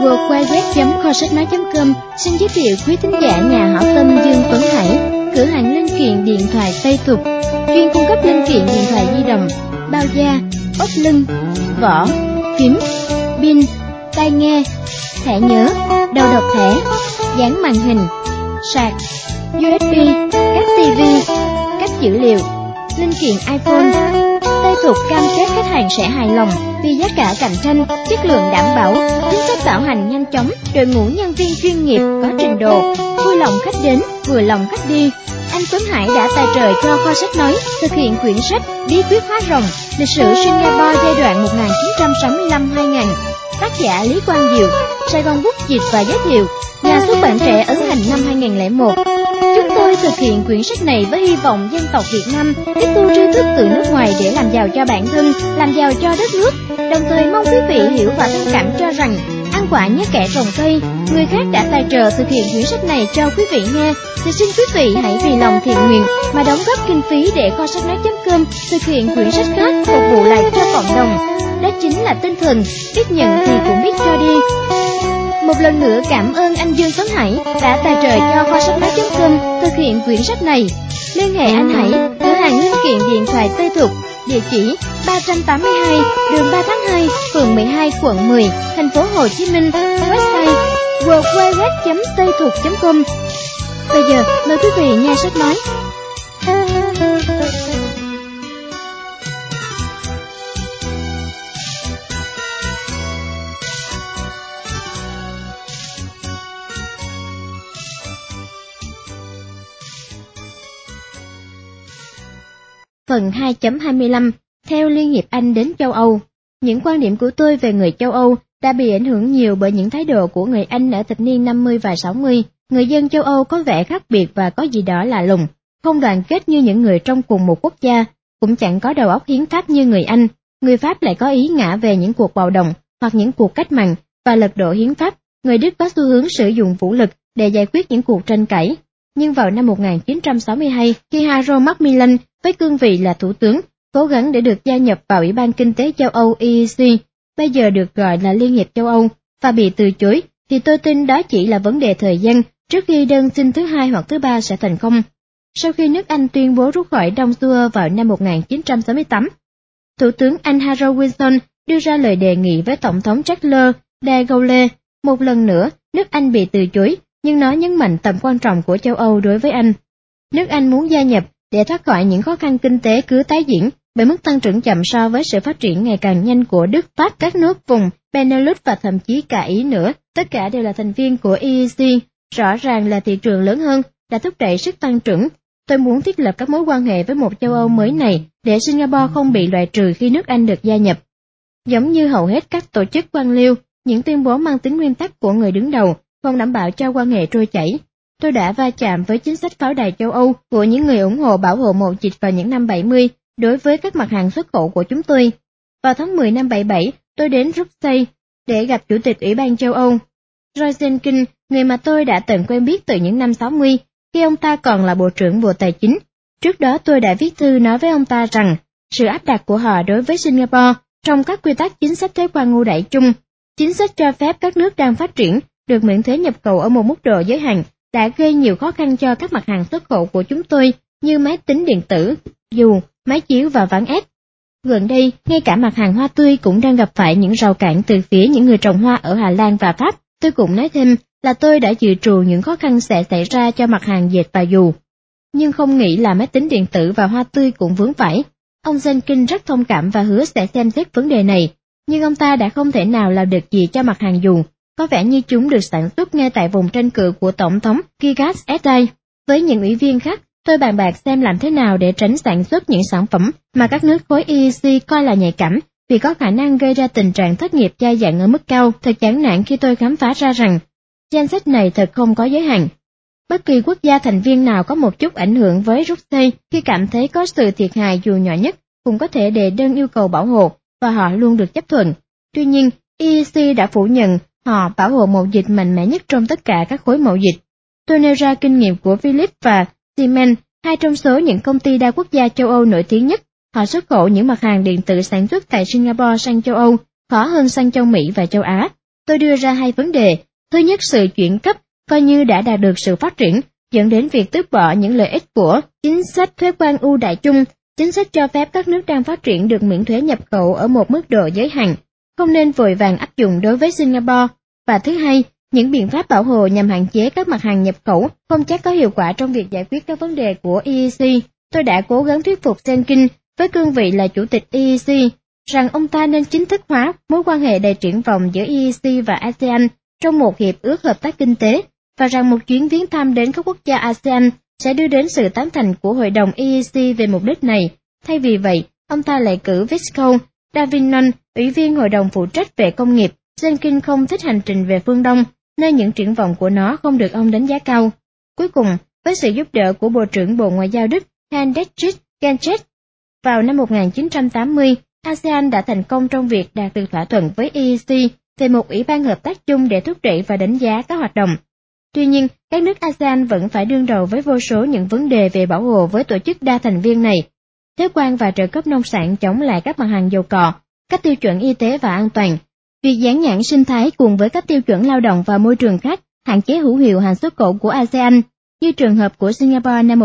www.kho-sách-nói.com xin giới thiệu quý thính giả nhà hảo tâm Dương Tuấn Hải, cửa hàng linh kiện điện thoại Tây Thục, chuyên cung cấp linh kiện điện thoại di động, bao da, ốp lưng, vỏ, phím, pin, tai nghe, thẻ nhớ, đầu độc thẻ, dán màn hình, sạc, USB, cáp TV, cáp dữ liệu, linh kiện iPhone. Tây Thục cam kết khách hàng sẽ hài lòng vì giá cả cạnh tranh, chất lượng đảm bảo, chính sách bảo hành nhanh chóng, đội ngũ nhân viên chuyên nghiệp có trình độ, vui lòng khách đến, vừa lòng khách đi. Anh Tuấn Hải đã tài trợ cho Kho Sách Nói thực hiện quyển sách Bí quyết hóa rồng, lịch sử Singapore giai đoạn 1965-2000. Tác giả Lý Quang Diệu, Sài Gòn Bút dịch và giới thiệu, nhà xuất bản trẻ ấn hành năm 2001. Chúng tôi thực hiện quyển sách này với hy vọng dân tộc Việt Nam tiếp thu tri thức từ nước ngoài để làm giàu cho bản thân, làm giàu cho đất nước. Đồng thời mong quý vị hiểu và thông cảm cho rằng ăn quả nhớ kẻ trồng cây. Người khác đã tài trợ thực hiện quyển sách này cho quý vị nghe, thì xin quý vị hãy vì lòng thiện nguyện mà đóng góp kinh phí để Kho Sách Nói.com thực hiện quyển sách khác phục vụ lại cho cộng đồng. Đó chính là tinh thần biết nhận thì cũng biết cho đi. Một lần nữa cảm ơn anh Dương Tuấn Hải đã tài trợ cho Kho Sách Nói.com thực hiện quyển sách này. Liên hệ anh Hải, cửa hàng linh kiện điện thoại Tây Thục, địa chỉ 382 đường 3 tháng 2, phường 12, quận 10, thành phố Hồ Chí Minh. Website www.taythục.com. Bây giờ mời quý vị nghe sách nói. Phần 2.25. Theo Liên hiệp Anh đến châu Âu. Những quan điểm của tôi về người châu Âu đã bị ảnh hưởng nhiều bởi những thái độ của người Anh ở thập niên 50 và 60. Người dân châu Âu có vẻ khác biệt và có gì đó lạ lùng, không đoàn kết như những người trong cùng một quốc gia, cũng chẳng có đầu óc hiến pháp như người Anh. Người Pháp lại có ý ngả về những cuộc bạo động hoặc những cuộc cách mạng và lật đổ hiến pháp. Người Đức có xu hướng sử dụng vũ lực để giải quyết những cuộc tranh cãi. Nhưng vào năm 1962, khi Harold Macmillan với cương vị là thủ tướng, cố gắng để được gia nhập vào Ủy ban Kinh tế châu Âu EEC, bây giờ được gọi là Liên hiệp châu Âu, và bị từ chối, thì tôi tin đó chỉ là vấn đề thời gian trước khi đơn xin thứ hai hoặc thứ ba sẽ thành công. Sau khi nước Anh tuyên bố rút khỏi Đông Châu Âu vào năm 1968, Thủ tướng Anh Harold Wilson đưa ra lời đề nghị với Tổng thống Charles de Gaulle. Một lần nữa, nước Anh bị từ chối, nhưng nó nhấn mạnh tầm quan trọng của châu Âu đối với Anh. Nước Anh muốn gia nhập để thoát khỏi những khó khăn kinh tế cứ tái diễn bởi mức tăng trưởng chậm so với sự phát triển ngày càng nhanh của Đức, Pháp, các nước vùng Benelux và thậm chí cả Ý nữa. Tất cả đều là thành viên của EEC, rõ ràng là thị trường lớn hơn, đã thúc đẩy sức tăng trưởng. Tôi muốn thiết lập các mối quan hệ với một châu Âu mới này để Singapore không bị loại trừ khi nước Anh được gia nhập. Giống như hầu hết các tổ chức quan liêu, những tuyên bố mang tính nguyên tắc của người đứng đầu không đảm bảo cho quan hệ trôi chảy. Tôi đã va chạm với chính sách pháo đài châu Âu của những người ủng hộ bảo hộ mậu dịch vào những năm 70 đối với các mặt hàng xuất khẩu của chúng tôi. Vào tháng 10 năm 77, tôi đến Bruxelles để gặp Chủ tịch Ủy ban châu Âu, Roy Jenkins, người mà tôi đã từng quen biết từ những năm 60, khi ông ta còn là Bộ trưởng Bộ Tài chính. Trước đó tôi đã viết thư nói với ông ta rằng sự áp đặt của họ đối với Singapore trong các quy tắc chính sách thuế quan ưu đãi chung, chính sách cho phép các nước đang phát triển được miễn thuế nhập khẩu ở một mức độ giới hạn, đã gây nhiều khó khăn cho các mặt hàng xuất khẩu của chúng tôi như máy tính điện tử, dù, máy chiếu và ván ép. Gần đây, ngay cả mặt hàng hoa tươi cũng đang gặp phải những rào cản từ phía những người trồng hoa ở Hà Lan và Pháp. Tôi cũng nói thêm là tôi đã dự trù những khó khăn sẽ xảy ra cho mặt hàng dệt và dù. Nhưng không nghĩ là máy tính điện tử và hoa tươi cũng vướng phải. Ông Jenkins rất thông cảm và hứa sẽ xem xét vấn đề này, nhưng ông ta đã không thể nào làm được gì cho mặt hàng dù. Có vẻ như chúng được sản xuất ngay tại vùng tranh cử của Tổng thống Gigas Esday. Với những ủy viên khác, tôi bàn bạc xem làm thế nào để tránh sản xuất những sản phẩm mà các nước khối EEC coi là nhạy cảm, vì có khả năng gây ra tình trạng thất nghiệp dai dẳng ở mức cao. Thật chán nản khi tôi khám phá ra rằng danh sách này thật không có giới hạn. Bất kỳ quốc gia thành viên nào có một chút ảnh hưởng với Bruxelles khi cảm thấy có sự thiệt hại dù nhỏ nhất cũng có thể đề đơn yêu cầu bảo hộ, và họ luôn được chấp thuận. Tuy nhiên, EEC đã phủ nhận họ bảo hộ mậu dịch mạnh mẽ nhất trong tất cả các khối mậu dịch. Tôi nêu ra kinh nghiệm của Philips và Siemens, hai trong số những công ty đa quốc gia châu Âu nổi tiếng nhất. Họ xuất khẩu những mặt hàng điện tử sản xuất tại Singapore sang châu Âu, khó hơn sang châu Mỹ và châu Á. tôi đưa ra hai vấn đề. Thứ nhất, sự chuyển cấp coi như đã đạt được sự phát triển, dẫn đến việc tước bỏ những lợi ích của chính sách thuế quan ưu đãi chung, chính sách cho phép các nước đang phát triển được miễn thuế nhập khẩu ở một mức độ giới hạn, không nên vội vàng áp dụng đối với Singapore. Và thứ hai, những biện pháp bảo hộ nhằm hạn chế các mặt hàng nhập khẩu không chắc có hiệu quả trong việc giải quyết các vấn đề của EEC. Tôi đã cố gắng thuyết phục Jenkins với cương vị là chủ tịch EEC rằng ông ta nên chính thức hóa mối quan hệ đầy triển vọng giữa EEC và ASEAN trong một hiệp ước hợp tác kinh tế, và rằng một chuyến viếng thăm đến các quốc gia ASEAN sẽ đưa đến sự tán thành của Hội đồng EEC về mục đích này. Thay vì vậy, ông ta lại cử Visco Davinon, ủy viên Hội đồng phụ trách về công nghiệp. Jenkins không thích hành trình về phương Đông, nơi những triển vọng của nó không được ông đánh giá cao. Cuối cùng, với sự giúp đỡ của Bộ trưởng Bộ Ngoại giao Đức Heinrich Genscher, vào năm 1980, ASEAN đã thành công trong việc đạt được thỏa thuận với EEC về một ủy ban hợp tác chung để thúc đẩy và đánh giá các hoạt động. Tuy nhiên, các nước ASEAN vẫn phải đương đầu với vô số những vấn đề về bảo hộ với tổ chức đa thành viên này. Thuế quan và trợ cấp nông sản chống lại các mặt hàng dầu cọ, các tiêu chuẩn y tế và an toàn, việc dán nhãn sinh thái cùng với các tiêu chuẩn lao động và môi trường khác, hạn chế hữu hiệu hàng xuất khẩu của ASEAN, như trường hợp của Singapore năm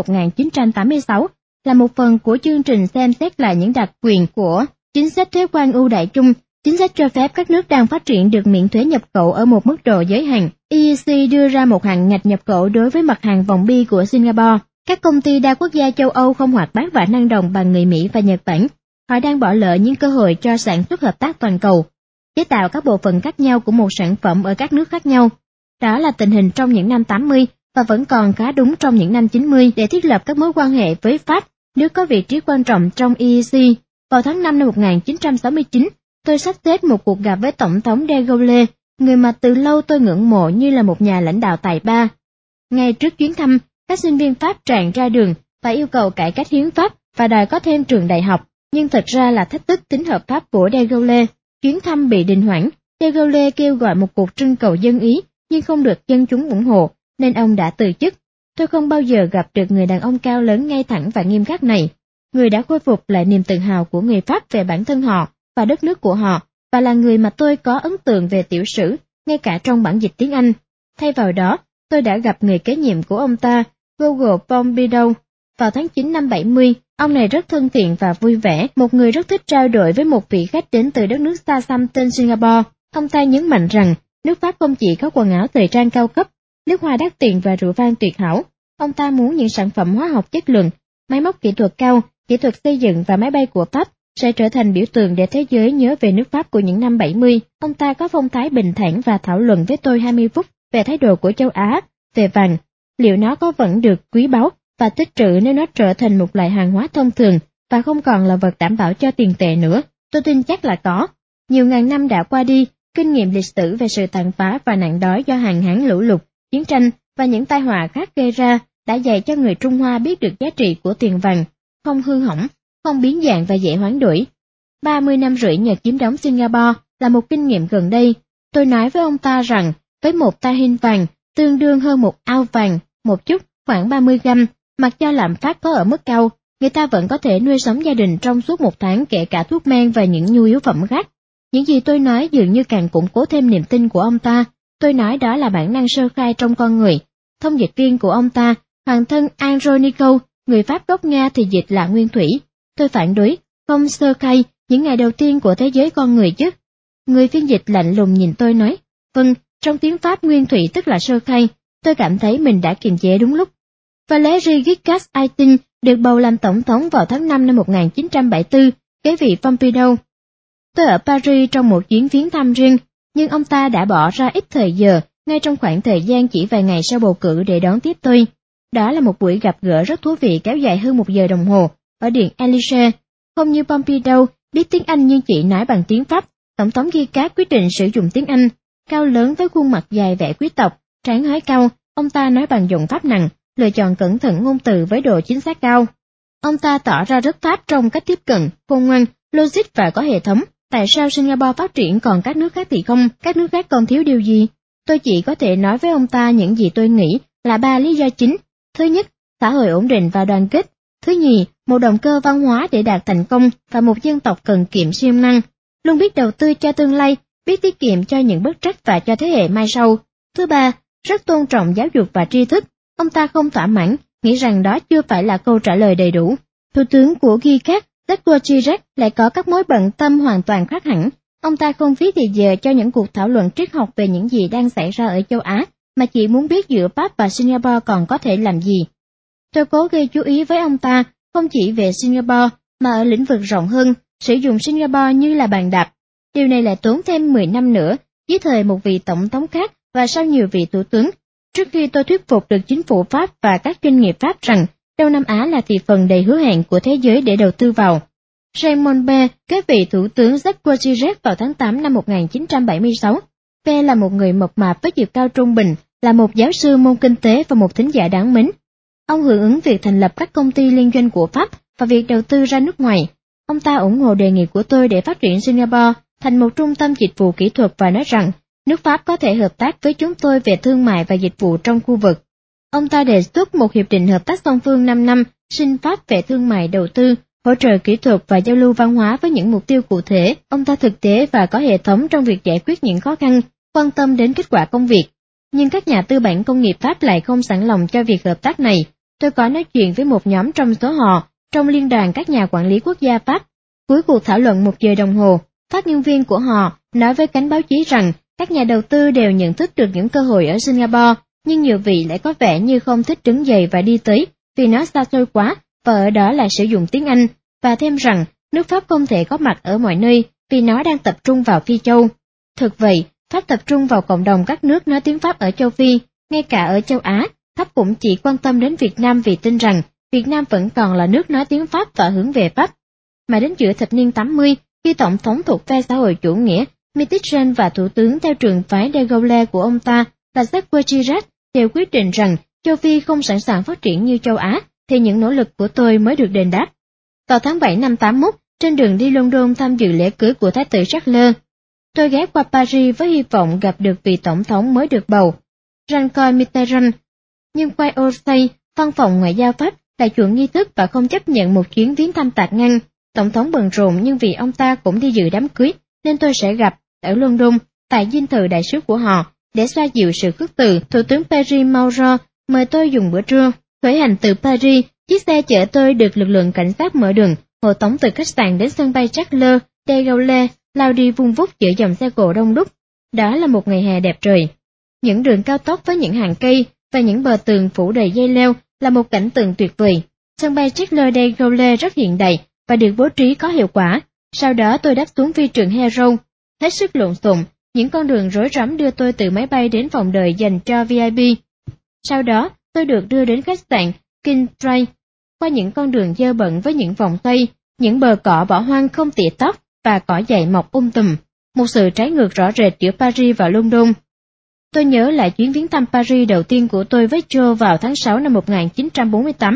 1986, là một phần của chương trình xem xét lại những đặc quyền của chính sách thuế quan ưu đãi chung, chính sách cho phép các nước đang phát triển được miễn thuế nhập khẩu ở một mức độ giới hạn. EEC đưa ra một hạn ngạch nhập khẩu đối với mặt hàng vòng bi của Singapore. Các công ty đa quốc gia châu Âu không hoạt bát và năng động bằng người Mỹ và Nhật Bản. Họ đang bỏ lỡ những cơ hội cho sản xuất hợp tác toàn cầu, chế tạo các bộ phận khác nhau của một sản phẩm ở các nước khác nhau. Đó là tình hình trong những năm 80 và vẫn còn khá đúng trong những năm 90 để thiết lập các mối quan hệ với Pháp, nước có vị trí quan trọng trong EEC. Vào tháng 5 năm 1969, tôi sắp xếp một cuộc gặp với Tổng thống de Gaulle, người mà từ lâu tôi ngưỡng mộ như là một nhà lãnh đạo tài ba. Ngay trước chuyến thăm, các sinh viên Pháp tràn ra đường và yêu cầu cải cách hiến pháp và đòi có thêm trường đại học, nhưng thật ra là thách thức tính hợp pháp của de Gaulle. Chuyến thăm bị đình hoãn, de Gaulle kêu gọi một cuộc trưng cầu dân Ý, nhưng không được dân chúng ủng hộ, nên ông đã từ chức. Tôi không bao giờ gặp được người đàn ông cao lớn ngay thẳng và nghiêm khắc này, người đã khôi phục lại niềm tự hào của người Pháp về bản thân họ và đất nước của họ, và là người mà tôi có ấn tượng về tiểu sử, ngay cả trong bản dịch tiếng Anh. Thay vào đó, tôi đã gặp người kế nhiệm của ông ta, Google Pompidou. Vào tháng 9 năm 70, ông này rất thân thiện và vui vẻ, một người rất thích trao đổi với một vị khách đến từ đất nước xa xăm tên Singapore. Ông ta nhấn mạnh rằng, nước Pháp không chỉ có quần áo thời trang cao cấp, nước hoa đắt tiền và rượu vang tuyệt hảo. Ông ta muốn những sản phẩm hóa học chất lượng, máy móc kỹ thuật cao, kỹ thuật xây dựng và máy bay của Pháp sẽ trở thành biểu tượng để thế giới nhớ về nước Pháp của những năm 70. Ông ta có phong thái bình thản và thảo luận với tôi 20 phút về thái độ của châu Á, về vàng, liệu nó có vẫn được quý báu và tích trữ nếu nó trở thành một loại hàng hóa thông thường và không còn là vật đảm bảo cho tiền tệ nữa. Tôi tin chắc là có. Nhiều ngàn năm đã qua đi, kinh nghiệm lịch sử về sự tàn phá và nạn đói do hạn hán lũ lụt, chiến tranh và những tai họa khác gây ra đã dạy cho người Trung Hoa biết được giá trị của tiền vàng, không hư hỏng, không biến dạng và dễ hoán đổi. 30 năm rưỡi nhờ chiếm đóng Singapore là một kinh nghiệm gần đây. Tôi nói với ông ta rằng, với một ta hin vàng, tương đương hơn một ao vàng, một chút, khoảng 30 gram, mặc cho lạm phát có ở mức cao, người ta vẫn có thể nuôi sống gia đình trong suốt một tháng kể cả thuốc men và những nhu yếu phẩm khác. Những gì tôi nói dường như càng củng cố thêm niềm tin của ông ta. Tôi nói đó là bản năng sơ khai trong con người. Thông dịch viên của ông ta, hoàng thân Andronikov, người Pháp gốc Nga thì dịch là nguyên thủy. Tôi phản đối, không sơ khai những ngày đầu tiên của thế giới con người chứ. Người phiên dịch lạnh lùng nhìn tôi nói, vâng, trong tiếng Pháp nguyên thủy tức là sơ khai. Tôi cảm thấy mình đã kiềm chế đúng lúc. Valéry Giscard d'Estaing được bầu làm tổng thống vào tháng 5 năm 1974, kế vị Pompidou. Tôi ở Paris trong một chuyến viếng thăm riêng, nhưng ông ta đã bỏ ra ít thời giờ, ngay trong khoảng thời gian chỉ vài ngày sau bầu cử để đón tiếp tôi. Đó là một buổi gặp gỡ rất thú vị kéo dài hơn 1 giờ đồng hồ, ở Điện Élysée. Không như Pompidou, biết tiếng Anh nhưng chỉ nói bằng tiếng Pháp, Tổng thống Giscard quyết định sử dụng tiếng Anh. Cao lớn với khuôn mặt dài vẻ quý tộc, trán hói cau, ông ta nói bằng giọng Pháp nặng, lựa chọn cẩn thận ngôn từ với độ chính xác cao. Ông ta tỏ ra rất Pháp trong cách tiếp cận, khôn ngoan, logic và có hệ thống. Tại sao Singapore phát triển còn các nước khác thì không, các nước khác còn thiếu điều gì? Tôi chỉ có thể nói với ông ta những gì tôi nghĩ là 3 lý do chính. Thứ nhất, xã hội ổn định và đoàn kết. Thứ nhì, một động cơ văn hóa để đạt thành công và một dân tộc cần kiệm siêng năng, luôn biết đầu tư cho tương lai biết tiết kiệm cho những bất trắc và cho thế hệ mai sau. Thứ ba, rất tôn trọng giáo dục và tri thức. Ông ta không thỏa mãn, nghĩ rằng đó chưa phải là câu trả lời đầy đủ. Thủ tướng của Gilead, Edward Chirac lại có các mối bận tâm hoàn toàn khác hẳn. Ông ta không phí thì giờ cho những cuộc thảo luận triết học về những gì đang xảy ra ở châu Á, mà chỉ muốn biết giữa Pháp và Singapore còn có thể làm gì. Tôi cố gây chú ý với ông ta, không chỉ về Singapore, mà ở lĩnh vực rộng hơn, sử dụng Singapore như là bàn đạp. Điều này lại tốn thêm 10 năm nữa, dưới thời một vị tổng thống khác và sau nhiều vị thủ tướng, trước khi tôi thuyết phục được chính phủ Pháp và các doanh nghiệp Pháp rằng Đông Nam Á là thị phần đầy hứa hẹn của thế giới để đầu tư vào. Raymond Barre kế vị thủ tướng Jacques Chirac vào tháng 8 năm 1976. Barre là một người mộc mạp với chiều cao trung bình, là một giáo sư môn kinh tế và một thính giả đáng mến. Ông hưởng ứng việc thành lập các công ty liên doanh của Pháp và việc đầu tư ra nước ngoài. Ông ta ủng hộ đề nghị của tôi để phát triển Singapore thành một trung tâm dịch vụ kỹ thuật và nói rằng nước Pháp có thể hợp tác với chúng tôi về thương mại và dịch vụ trong khu vực. Ông ta đề xuất một hiệp định hợp tác song phương 5 năm, Sinh Pháp về thương mại đầu tư, hỗ trợ kỹ thuật và giao lưu văn hóa với những mục tiêu cụ thể. Ông ta thực tế và có hệ thống trong việc giải quyết những khó khăn, quan tâm đến kết quả công việc. Nhưng các nhà tư bản công nghiệp Pháp lại không sẵn lòng cho việc hợp tác này. Tôi có nói chuyện với một nhóm trong số họ, trong liên đoàn các nhà quản lý quốc gia Pháp. Cuối cuộc thảo luận 1 giờ đồng hồ, phát ngôn viên của họ nói với cánh báo chí rằng các nhà đầu tư đều nhận thức được những cơ hội ở Singapore, nhưng nhiều vị lại có vẻ như không thích đứng dậy và đi tới vì nó xa xôi quá và ở đó là sử dụng tiếng Anh, và thêm rằng nước Pháp không thể có mặt ở mọi nơi vì nó đang tập trung vào Phi Châu. Thực vậy, Pháp tập trung vào cộng đồng các nước nói tiếng Pháp ở châu Phi, ngay cả ở châu Á. Pháp cũng chỉ quan tâm đến Việt Nam vì tin rằng Việt Nam vẫn còn là nước nói tiếng Pháp và hướng về Pháp. Mà đến giữa thập niên 80, khi Tổng thống thuộc phe xã hội chủ nghĩa Mitterrand và Thủ tướng theo trường phái de Gaulle của ông ta là Jacques Chirac đều quyết định rằng châu Phi không sẵn sàng phát triển như châu Á, thì những nỗ lực của tôi mới được đền đáp. Vào tháng 7 năm 81, trên đường đi London tham dự lễ cưới của Thái tử Charles, tôi ghé qua Paris với hy vọng gặp được vị tổng thống mới được bầu, Jean-Claude Mitterrand. Nhưng quay Orsay, văn phòng ngoại giao Pháp, lại chuộng nghi thức và không chấp nhận một chuyến viếng thăm tạt ngăn. Tổng thống bận rộn nhưng vì ông ta cũng đi dự đám cưới, nên tôi sẽ gặp ở London, tại dinh thự đại sứ của họ, để xoa dịu sự khước từ. Thủ tướng Paris Mauro mời tôi dùng bữa trưa. Khởi hành từ Paris, chiếc xe chở tôi được lực lượng cảnh sát mở đường, hộ tống từ khách sạn đến sân bay Charles de Gaulle, lao đi vun vút giữa dòng xe cộ đông đúc. Đó là một ngày hè đẹp trời. Những đường cao tốc với những hàng cây và những bờ tường phủ đầy dây leo là một cảnh tượng tuyệt vời. Sân bay Charles de Gaulle rất hiện đại và được bố trí có hiệu quả. Sau đó tôi đáp xuống phi trường Heathrow. Hết sức lộn xộn, những con đường rối rắm đưa tôi từ máy bay đến phòng đợi dành cho VIP. Sau đó, tôi được đưa đến khách sạn King Drive, qua những con đường dơ bẩn với những vòng cây, những bờ cỏ bỏ hoang không tỉa tóc và cỏ dại mọc tùm. Một sự trái ngược rõ rệt giữa Paris và London. Tôi nhớ lại chuyến viếng thăm Paris đầu tiên của tôi với Joe vào tháng 6 năm 1948.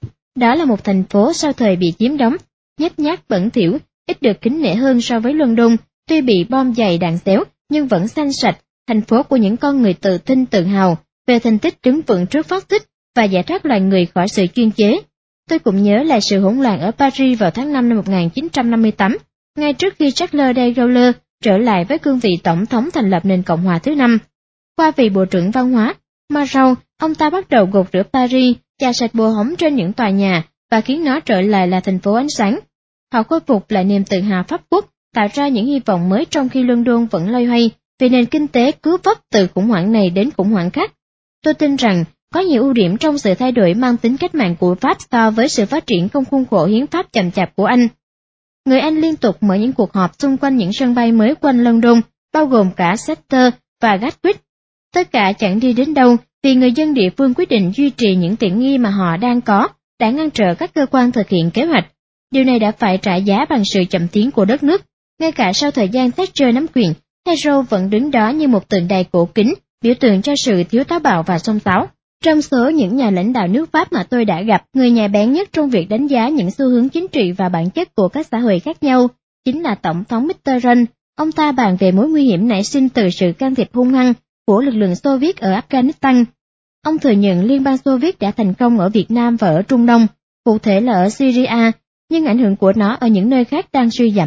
Đó là một thành phố sau thời bị chiếm đóng, nhếch nhác bẩn thỉu, ít được kính nể hơn so với London, tuy bị bom dày đạn xéo nhưng vẫn xanh sạch, thành phố của những con người tự tin tự hào về thành tích đứng vững trước phát xít và giải thoát loài người khỏi sự chuyên chế. Tôi cũng nhớ lại sự hỗn loạn ở Paris vào tháng 5 năm 1958, ngay trước khi Charles de Gaulle trở lại với cương vị tổng thống thành lập nền Cộng hòa thứ 5. Qua vị bộ trưởng văn hóa, Marot, ông ta bắt đầu gột rửa Paris, chà sạch bùa hóng trên những tòa nhà và khiến nó trở lại là thành phố ánh sáng. Họ khôi phục lại niềm tự hào Pháp quốc, tạo ra những hy vọng mới trong khi London vẫn loay hoay vì nền kinh tế cứ vấp từ khủng hoảng này đến khủng hoảng khác. Tôi tin rằng có nhiều ưu điểm trong sự thay đổi mang tính cách mạng của Pháp so với sự phát triển trong khuôn khổ hiến pháp chậm chạp của Anh. Người Anh liên tục mở những cuộc họp xung quanh những sân bay mới quanh London, bao gồm cả Chester và Gatwick. Tất cả chẳng đi đến đâu vì người dân địa phương quyết định duy trì những tiện nghi mà họ đang có, đã ngăn trở các cơ quan thực hiện kế hoạch. Điều này đã phải trả giá bằng sự chậm tiến của đất nước. Ngay cả sau thời gian Thatcher nắm quyền, Heathrow vẫn đứng đó như một tượng đài cổ kính, biểu tượng cho sự thiếu táo bạo và xông xáo. Trong số những nhà lãnh đạo nước Pháp mà tôi đã gặp, người nhạy bén nhất trong việc đánh giá những xu hướng chính trị và bản chất của các xã hội khác nhau chính là Tổng thống Mitterrand. Ông ta bàn về mối nguy hiểm nảy sinh từ sự can thiệp hung hăng của lực lượng Xô Viết ở Afghanistan. Ông thừa nhận Liên bang Xô Viết đã thành công ở Việt Nam và ở Trung Đông, cụ thể là ở Syria, nhưng ảnh hưởng của nó ở những nơi khác đang suy giảm.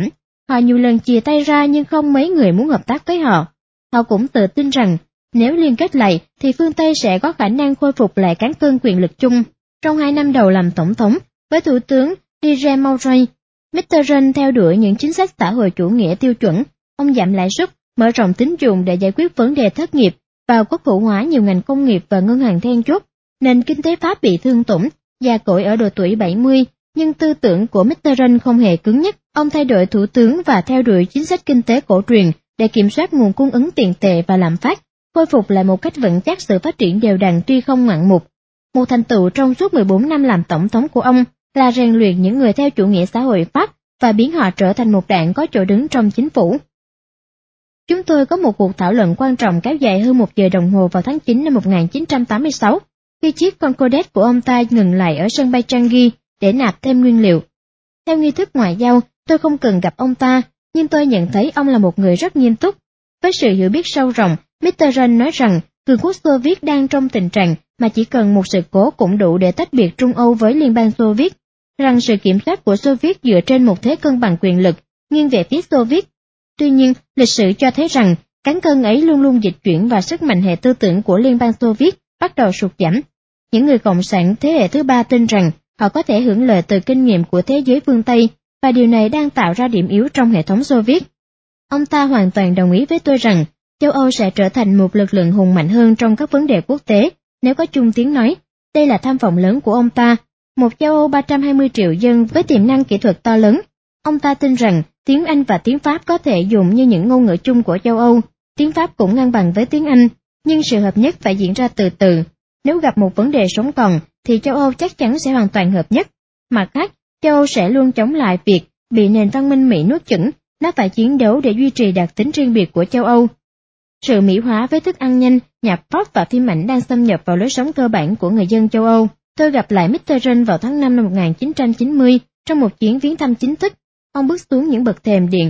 Họ nhiều lần chìa tay ra nhưng không mấy người muốn hợp tác với họ. Họ cũng tự tin rằng nếu liên kết lại thì phương Tây sẽ có khả năng khôi phục lại cán cân quyền lực chung. Trong 2 năm đầu làm tổng thống, với Thủ tướng Pierre Mauroy, Mitterrand theo đuổi những chính sách xã hội chủ nghĩa tiêu chuẩn. Ông giảm lãi suất, mở rộng tín dụng để giải quyết vấn đề thất nghiệp, vào quốc hữu hóa nhiều ngành công nghiệp và ngân hàng then chốt. Nền kinh tế Pháp bị thương tổn, già cỗi ở độ tuổi 70, nhưng tư tưởng của Mitterrand không hề cứng nhắc. Ông thay đổi thủ tướng và theo đuổi chính sách kinh tế cổ truyền để kiểm soát nguồn cung ứng tiền tệ và lạm phát, khôi phục lại một cách vững chắc sự phát triển đều đặn tuy không ngoạn mục. Một thành tựu trong suốt 14 năm làm tổng thống của ông là rèn luyện những người theo chủ nghĩa xã hội Pháp và biến họ trở thành một đảng có chỗ đứng trong chính phủ. Chúng tôi có một cuộc thảo luận quan trọng kéo dài hơn 1 giờ đồng hồ vào tháng 9 năm 1986, khi chiếc Concorde của ông ta ngừng lại ở sân bay Changi để nạp thêm nguyên liệu. Theo nghi thức ngoại giao, tôi không cần gặp ông ta, nhưng tôi nhận thấy ông là một người rất nghiêm túc. Với sự hiểu biết sâu rộng, Mitterrand nói rằng cường quốc Xô Viết đang trong tình trạng mà chỉ cần một sự cố cũng đủ để tách biệt Trung Âu với Liên bang Xô Viết, rằng sự kiểm soát của Xô Viết dựa trên một thế cân bằng quyền lực, nghiêng về phía Xô Viết. Tuy nhiên, lịch sử cho thấy rằng cán cân ấy luôn luôn dịch chuyển và sức mạnh hệ tư tưởng của Liên bang Xô Viết bắt đầu sụt giảm. Những người cộng sản thế hệ thứ ba tin rằng họ có thể hưởng lợi từ kinh nghiệm của thế giới phương Tây, và điều này đang tạo ra điểm yếu trong hệ thống Xô Viết. Ông ta hoàn toàn đồng ý với tôi rằng châu Âu sẽ trở thành một lực lượng hùng mạnh hơn trong các vấn đề quốc tế nếu có chung tiếng nói. Đây là tham vọng lớn của ông ta, một châu Âu 320 triệu dân với tiềm năng kỹ thuật to lớn. Ông ta tin rằng tiếng Anh và tiếng Pháp có thể dùng như những ngôn ngữ chung của châu Âu, tiếng Pháp cũng ngang bằng với tiếng Anh, nhưng sự hợp nhất phải diễn ra từ từ. Nếu gặp một vấn đề sống còn, thì châu Âu chắc chắn sẽ hoàn toàn hợp nhất. Mặt khác, châu Âu sẽ luôn chống lại việc bị nền văn minh Mỹ nuốt chửng, nó phải chiến đấu để duy trì đặc tính riêng biệt của châu Âu. Sự Mỹ hóa với thức ăn nhanh, nhạc pop và phim ảnh đang xâm nhập vào lối sống cơ bản của người dân châu Âu. Tôi gặp lại Mitterrand vào tháng 5 năm 1990 trong một chuyến viếng thăm chính thức. Ông bước xuống những bậc thềm điện